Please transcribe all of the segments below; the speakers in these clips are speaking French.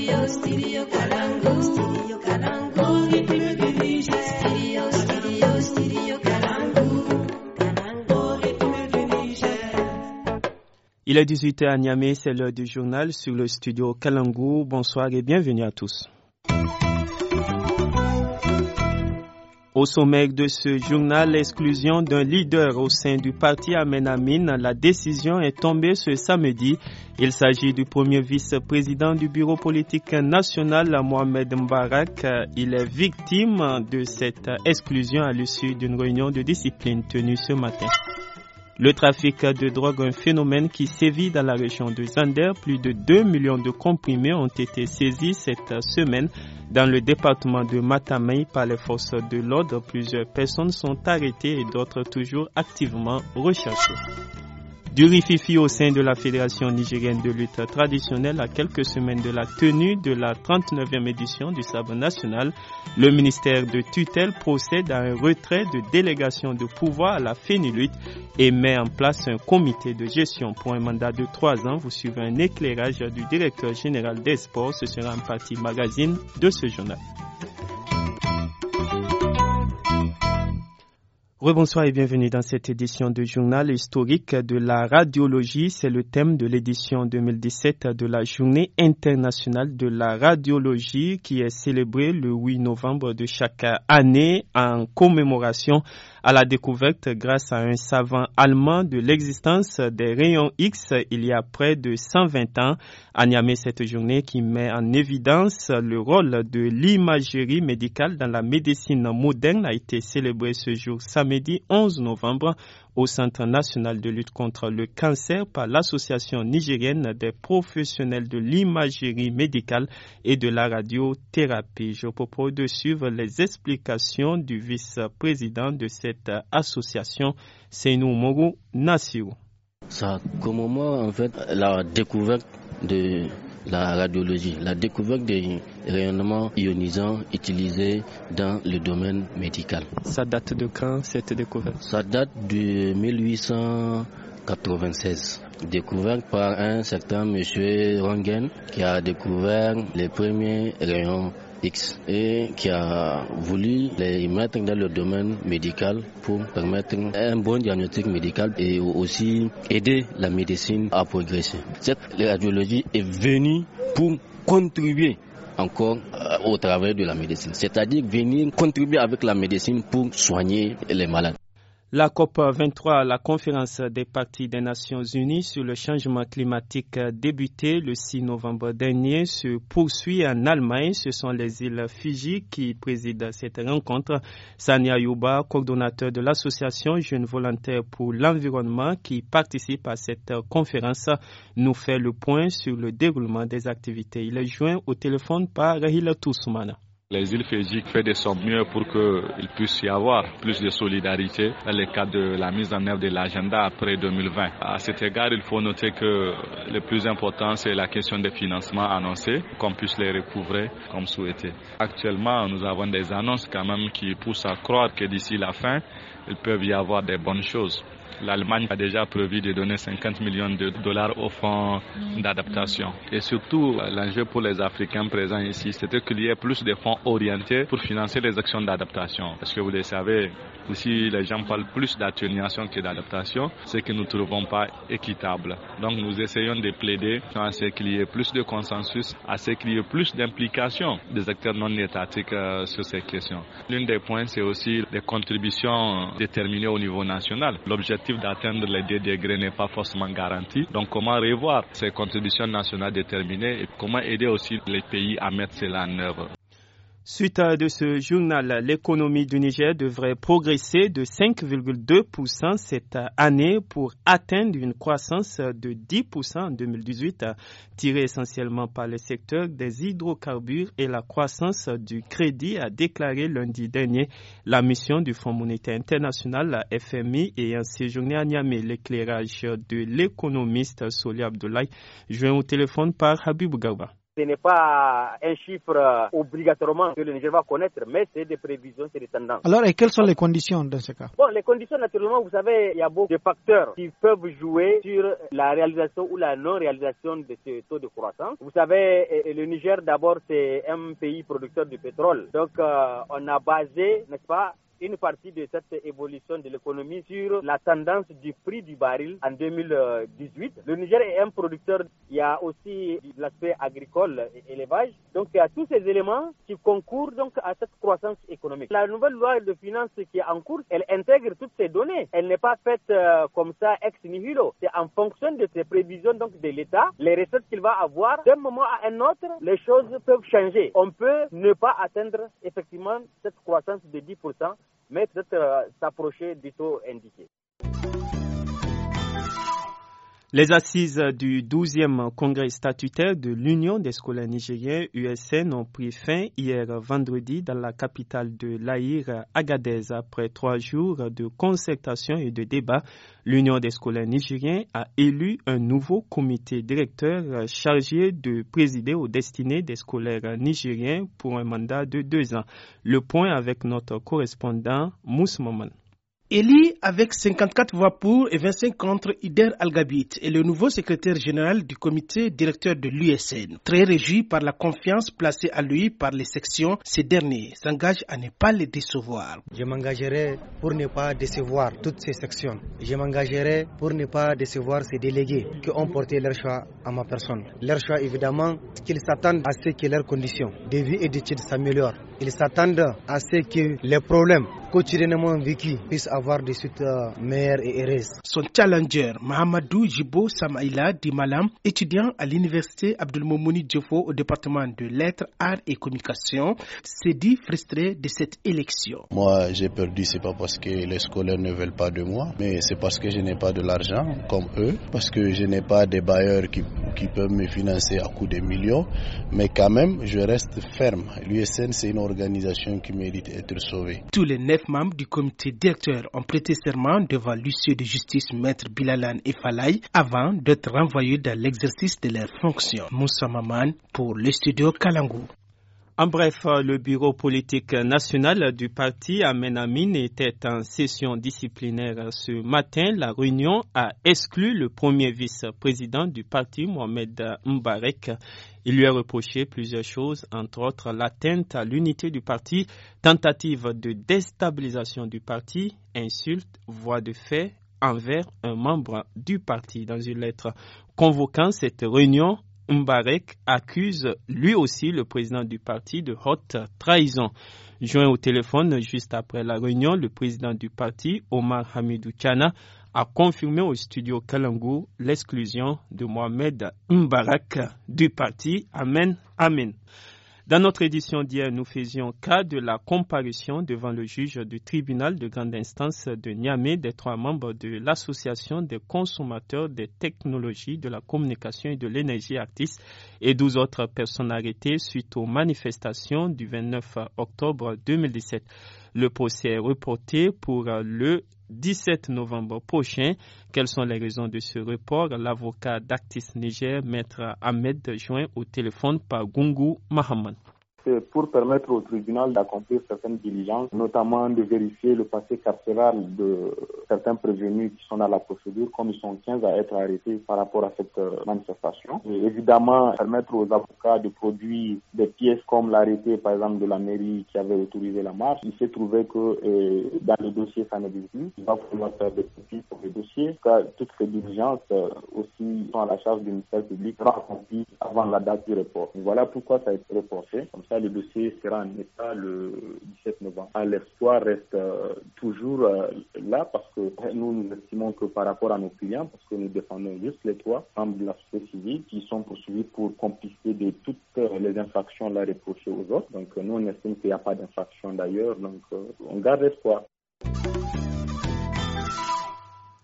Il est 18h à Niamey, c'est l'heure du journal sur le studio Kalangou. Bonsoir et bienvenue à tous. Au sommet de ce journal, l'exclusion d'un leader au sein du parti Amen. La décision est tombée ce samedi. Il s'agit du premier vice-président du bureau politique national, Mohamed Mbarak. Il est victime de cette exclusion à l'issue d'une réunion de discipline tenue ce matin. Le trafic de drogue, un phénomène qui sévit dans la région de Zander. Plus de 2 millions de comprimés ont été saisis cette semaine dans le département de Matamei par les forces de l'ordre. Plusieurs personnes sont arrêtées et d'autres toujours activement recherchées. Du rififi au sein de la Fédération nigérienne de lutte traditionnelle à quelques semaines de la tenue de la 39e édition du sabre national, le ministère de tutelle procède à un retrait de délégation de pouvoir à la FENILUT et met en place un comité de gestion pour un mandat de 3 ans. Vous suivez un éclairage du directeur général des sports. Ce sera en partie magazine de ce journal. Rebonsoir et bienvenue dans cette édition de journal historique de la radiologie. C'est le thème de l'édition 2017 de la Journée internationale de la radiologie qui est célébrée le 8 novembre de chaque année en commémoration à la découverte grâce à un savant allemand de l'existence des rayons X il y a près de 120 ans. À Niamey, cette journée qui met en évidence le rôle de l'imagerie médicale dans la médecine moderne a été célébrée ce jour samedi 11 novembre au Centre national de lutte contre le cancer par l'Association nigérienne des professionnels de l'imagerie médicale et de la radiothérapie. Je propose de suivre les explications du vice-président de cette association, Seynou Mourou Nassirou. Ça commémore en fait la découverte de la radiologie, la découverte des rayonnements ionisants utilisés dans le domaine médical. Ça date de quand cette découverte? Ça date de 1896. Découverte par un certain monsieur Röntgen qui a découvert les premiers rayons X et qui a voulu les mettre dans le domaine médical pour permettre un bon diagnostic médical et aussi aider la médecine à progresser. Cette radiologie est venue pour contribuer encore au travail de la médecine, c'est-à-dire venir contribuer avec la médecine pour soigner les malades. La COP23, la conférence des parties des Nations Unies sur le changement climatique débutée le 6 novembre dernier, se poursuit en Allemagne. Ce sont les îles Fidji qui président cette rencontre. Sania Yuba, coordonnateur de l'association Jeunes Volontaires pour l'Environnement qui participe à cette conférence, nous fait le point sur le déroulement des activités. Il est joint au téléphone par Rahila Toussoumana. Les îles Fidji font de son mieux pour qu'il puisse y avoir plus de solidarité dans le cadre de la mise en œuvre de l'agenda après 2020. À cet égard, il faut noter que le plus important, c'est la question des financements annoncés, qu'on puisse les recouvrer comme souhaité. Actuellement, nous avons des annonces quand même qui poussent à croire que d'ici la fin, il peut y avoir des bonnes choses. L'Allemagne a déjà prévu de donner 50 millions de dollars au fonds d'adaptation. Et surtout, l'enjeu pour les Africains présents ici, c'était qu'il y ait plus de fonds orientés pour financer les actions d'adaptation. Parce que vous le savez, ici, les gens parlent plus d'atténuation que d'adaptation, ce que nous ne trouvons pas équitable. Donc, nous essayons de plaider à ce qu'il y ait plus de consensus, à ce qu'il y ait plus d'implication des acteurs non étatiques sur ces questions. L'un des points, c'est aussi les contributions déterminées au niveau national. L'objectif d'atteindre les 2 degrés n'est pas forcément garanti. Donc, comment revoir ces contributions nationales déterminées et comment aider aussi les pays à mettre cela en œuvre. Suite de ce journal, l'économie du Niger devrait progresser de 5,2% cette année pour atteindre une croissance de 10% en 2018, tirée essentiellement par le secteur des hydrocarbures et la croissance du crédit, a déclaré lundi dernier la mission du Fonds monétaire international, la FMI, ayant séjourné à Niamey. L'éclairage de l'économiste Soli Abdoulaye, joint au téléphone par Habib Garba. Ce n'est pas un chiffre obligatoirement que le Niger va connaître, mais c'est des prévisions, c'est des tendances. Alors, et quelles sont les conditions dans ce cas? Bon, les conditions, naturellement, vous savez, il y a beaucoup de facteurs qui peuvent jouer sur la réalisation ou la non-réalisation de ce taux de croissance. Vous savez, le Niger, d'abord, c'est un pays producteur de pétrole. Donc, on a basé, n'est-ce pas, une partie de cette évolution de l'économie sur la tendance du prix du baril en 2018. Le Niger est un producteur, il y a aussi l'aspect agricole et élevage. Donc il y a tous ces éléments qui concourent donc à cette croissance économique. La nouvelle loi de finances qui est en cours, elle intègre toutes ces données. Elle n'est pas faite comme ça ex nihilo. C'est en fonction de ces prévisions donc de l'État, les recettes qu'il va avoir. D'un moment à un autre, les choses peuvent changer. On peut ne pas atteindre effectivement cette croissance de 10%. Mais peut-être s'approcher du taux indiqué. Les assises du 12e congrès statutaire de l'Union des scolaires nigériens USN ont pris fin hier vendredi dans la capitale de l'Aïr, Agadez. Après 3 jours de concertation et de débat, l'Union des scolaires nigériens a élu un nouveau comité directeur chargé de présider aux destinées des scolaires nigériens pour un mandat de 2 ans. Le point avec notre correspondant Mouss Maman. Élu avec 54 voix pour et 25 contre, Ider Al-Gabit est le nouveau secrétaire général du comité directeur de l'USN. Très réjoui par la confiance placée à lui par les sections, ce dernier s'engage à ne pas les décevoir. Je m'engagerai pour ne pas décevoir toutes ces sections. Je m'engagerai pour ne pas décevoir ces délégués qui ont porté leur choix à ma personne. Leur choix, évidemment, qu'ils s'attendent à ce que leurs conditions de vie et d'études s'améliorent. Ils s'attendent à ce que les problèmes quotidiennement vécus puissent avoir des suites meilleures et heureuses. Son challenger, Mahamadou Jibo Samaïla Dimalam, étudiant à l'université Abdelmoumouni Diofo au département de lettres, arts et communication, s'est dit frustré de cette élection. Moi, j'ai perdu, c'est pas parce que les scolaires ne veulent pas de moi, mais c'est parce que je n'ai pas de l'argent comme eux, parce que je n'ai pas des bailleurs qui peuvent me financer à coups de millions, mais quand même, je reste ferme. L'USN, c'est une organisation qui mérite d'être sauvée. Tous les 9 membres du comité directeur ont prêté serment devant l'huissier de justice Maître Bilalan et Falaï avant d'être renvoyés dans l'exercice de leurs fonctions. Moussa Maman pour le studio Kalangou. En bref, le bureau politique national du parti Amen Amin était en session disciplinaire ce matin. La réunion a exclu le premier vice-président du parti, Mohamed Mbarek. Il lui a reproché plusieurs choses, entre autres l'atteinte à l'unité du parti, tentative de déstabilisation du parti, insulte, voie de fait envers un membre du parti. Dans une lettre convoquant cette réunion, Mbarek accuse lui aussi le président du parti de haute trahison. Joint au téléphone juste après la réunion, le président du parti, Omar Hamidou Tchana, a confirmé au studio Kalangou l'exclusion de Mohamed Mbarek du parti Amen Amin. Dans notre édition d'hier, nous faisions cas de la comparution devant le juge du tribunal de grande instance de Niamey des 3 membres de l'association des consommateurs des technologies de la communication et de l'énergie Actis et 12 autres personnes arrêtées suite aux manifestations du 29 octobre 2017. Le procès est reporté pour le 17 novembre prochain. Quelles sont les raisons de ce report? L'avocat d'Actis Niger, Maître Ahmed, joint au téléphone par Gungu Mahaman. C'est pour permettre au tribunal d'accomplir certaines diligences, notamment de vérifier le passé carcéral de certains prévenus qui sont dans la procédure, comme ils sont 15 à être arrêtés par rapport à cette manifestation. Et évidemment, permettre aux avocats de produire des pièces comme l'arrêté, par exemple, de la mairie qui avait autorisé la marche. Il s'est trouvé que dans le dossier, ça n'existe plus. Il va falloir faire des copies pour le dossier. Toutes ces diligences aussi sont à la charge du ministère public, seront accomplies avant la date du report. Et voilà pourquoi ça a été reporté. Comme ça, le dossier sera en état le 17 novembre. L'espoir reste toujours là parce que nous estimons que par rapport à nos clients, parce que nous défendons juste les 3 membres de la société civile qui sont poursuivis pour complicité de toutes les infractions là reprochées aux autres. Donc nous on estime qu'il n'y a pas d'infraction d'ailleurs, donc on garde espoir.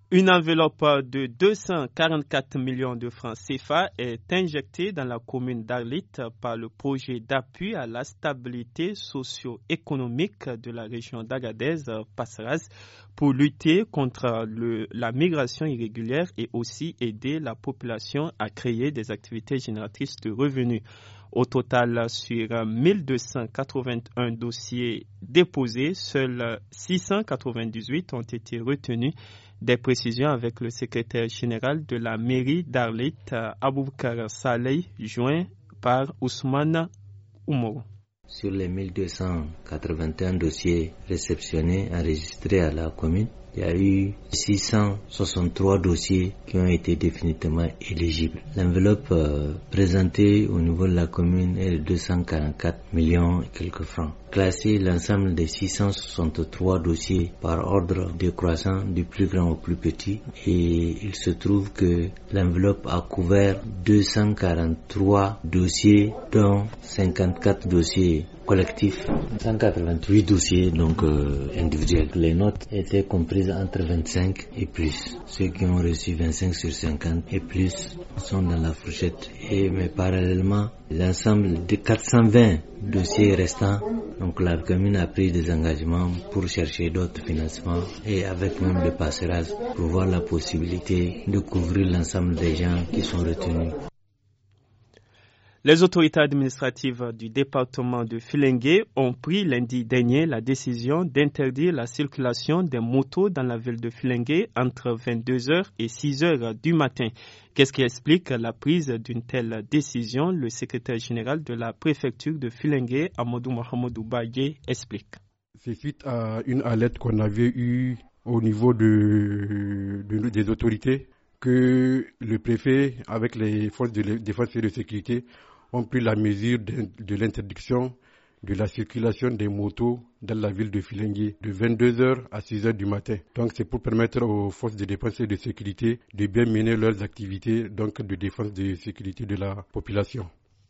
Une enveloppe de 244 millions de francs CFA est injectée dans la commune d'Arlit par le projet d'appui à la stabilité socio-économique de la région d'Agadez, Passeraz, pour lutter contre la migration irrégulière et aussi aider la population à créer des activités génératrices de revenus. Au total, sur 1281 dossiers déposés, seuls 698 ont été retenus. Des précisions avec le secrétaire général de la mairie d'Arlit, Aboubakar Saleh, joint par Ousmane Oumourou. Sur les 1281 dossiers réceptionnés, enregistrés à la commune, il y a eu 663 dossiers qui ont été définitivement éligibles. L'enveloppe présentée au niveau de la commune est de 244 millions et quelques francs. Classer l'ensemble des 663 dossiers par ordre décroissant du plus grand au plus petit, et il se trouve que l'enveloppe a couvert 243 dossiers, dont 54 dossiers collectifs, 188 dossiers donc individuels. Les notes étaient comprises entre 25 et plus. Ceux qui ont reçu 25 sur 50 et plus sont dans la fourchette. Mais parallèlement, l'ensemble de 420 dossiers restants, donc la commune a pris des engagements pour chercher d'autres financements et avec même le passerage pour voir la possibilité de couvrir l'ensemble des gens qui sont retenus. Les autorités administratives du département de Filengue ont pris lundi dernier la décision d'interdire la circulation des motos dans la ville de Filengue entre 22h et 6h du matin. Qu'est-ce qui explique la prise d'une telle décision? Le secrétaire général de la préfecture de Filengue, Amadou Mohamedou Baye, explique. C'est suite à une alerte qu'on avait eue au niveau des autorités que le préfet, avec les forces de défense et de sécurité, ont pris la mesure de l'interdiction de la circulation des motos dans la ville de Filengue de 22h à 6h du matin. Donc c'est pour permettre aux forces de défense et de sécurité de bien mener leurs activités donc de défense et de sécurité de la population.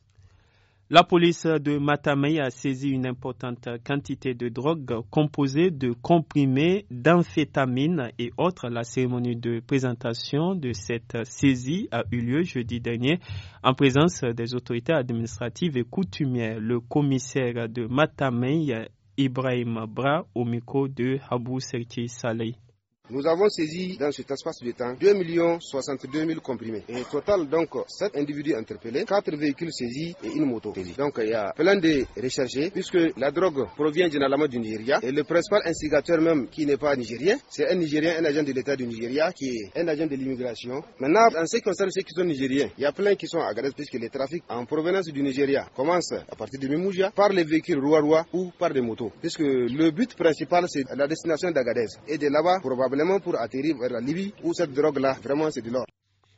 La police de Matamei a saisi une importante quantité de drogue composée de comprimés d'amphétamine et autres. La cérémonie de présentation de cette saisie a eu lieu jeudi dernier en présence des autorités administratives et coutumières. Le commissaire de Matamei, Ibrahim Bra, au micro de Habou Serki Saleh. Nous avons saisi dans cet espace de temps 2 62 000 comprimés. Et au total, donc, 7 individus interpellés, 4 véhicules saisis et une moto saisie. Donc, il y a plein de recherchés, puisque la drogue provient généralement du Nigeria. Et le principal instigateur même, qui n'est pas nigérien, c'est un Nigérien, un agent de l'État du Nigeria, qui est un agent de l'immigration. Maintenant, en ce qui concerne ceux qui sont nigériens, il y a plein qui sont à Agadez, puisque les trafics en provenance du Nigeria commencent à partir de Mimouja, par les véhicules Roua ou par des motos. Puisque le but principal, c'est la destination d'Agadez. Et de là-bas, probablement, pour atterrir vers la Libye où cette drogue-là, vraiment c'est de l'or.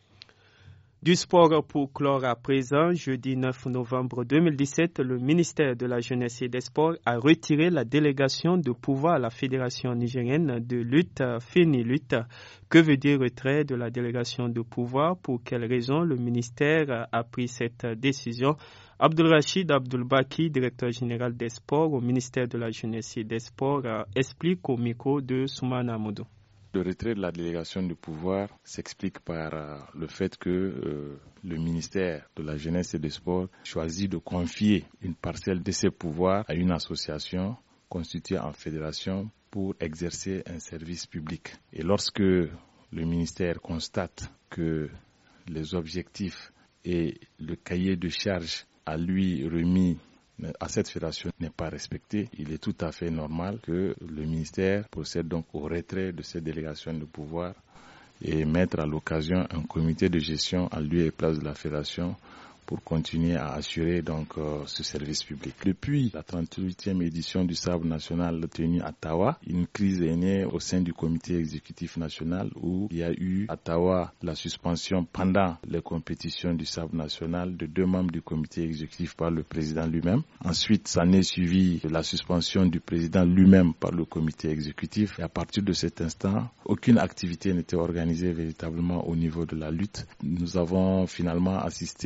Du sport pour clore à présent, jeudi 9 novembre 2017, le ministère de la Jeunesse et des Sports a retiré la délégation de pouvoir à la Fédération nigérienne de lutte, FENILUT. Que veut dire retrait de la délégation de pouvoir? Pour quelles raisons le ministère a pris cette décision? Abdul-Rachid Abdul-Baki, directeur général des sports au ministère de la Jeunesse et des Sports, explique au micro de Soumana Amadou. Le retrait de la délégation de pouvoir s'explique par le fait que le ministère de la Jeunesse et des Sports choisit de confier une parcelle de ses pouvoirs à une association constituée en fédération pour exercer un service public. Et lorsque le ministère constate que les objectifs et le cahier de charges à lui remis à cette fédération n'est pas respecté, il est tout à fait normal que le ministère procède donc au retrait de cette délégation de pouvoir et mettre à l'occasion un comité de gestion en lieu et place de la fédération pour continuer à assurer donc ce service public. Depuis la 38e édition du sabre national tenue à Tawa, une crise est née au sein du comité exécutif national où il y a eu à Tawa la suspension pendant les compétitions du sabre national de 2 membres du comité exécutif par le président lui-même. Ensuite, ça n'est suivi de la suspension du président lui-même par le comité exécutif. Et à partir de cet instant, aucune activité n'était organisée véritablement au niveau de la lutte. Nous avons finalement assisté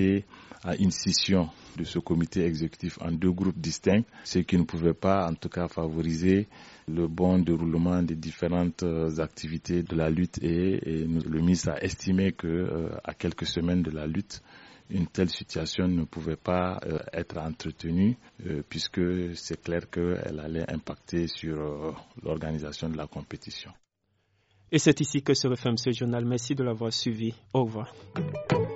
à une scission de ce comité exécutif en 2 groupes distincts, ce qui ne pouvait pas en tout cas favoriser le bon déroulement des différentes activités de la lutte et le ministre a estimé que à quelques semaines de la lutte, une telle situation ne pouvait pas être entretenue puisque c'est clair qu'elle allait impacter sur l'organisation de la compétition. Et c'est ici que se referme ce journal. Merci de l'avoir suivi. Au revoir.